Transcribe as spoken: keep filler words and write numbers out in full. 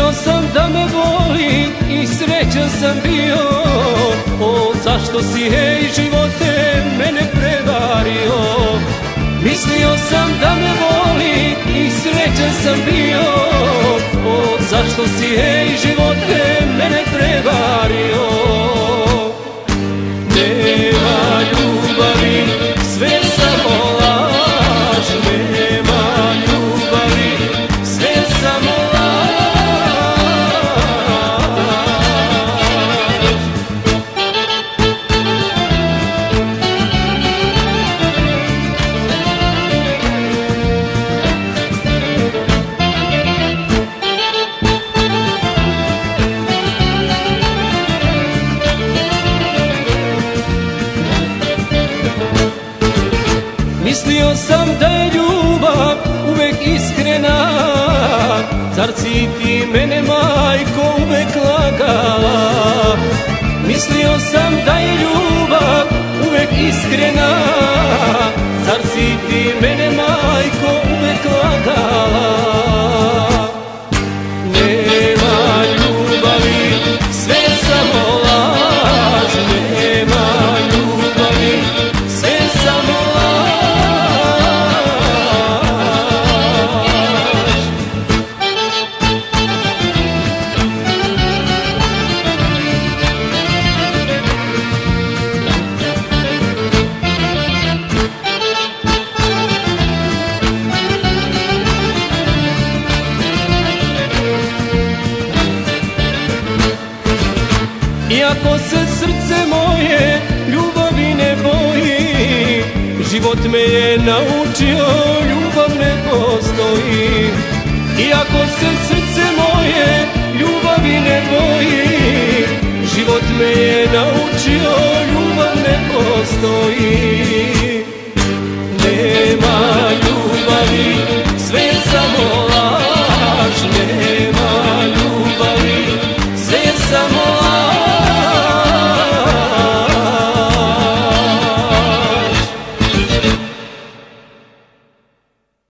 Mislio sam da me voli i srećan sam bio. O, zašto si, hej živote, mene prevario? Mislio sam da me voli i srećan sam bio. O, zašto si, hej živote, mene prevario? Nema ljubavi, sve samo laž. Nema ljubavi, sve samo laž. Mislio sam da je ljubav uvek iskrena, zar si ti mene, majko, uvek lagala? Mislio sam da je ljubav uvek iskrena, zar si ti mene, majko, uvek lagala? Nema ljubavi, sve samo laž. Nema ljubavi, sve samo laž. Iako se srce moje ljubavi ne boji, život me je naučio, ljubav ne postoji. Iako se srce moje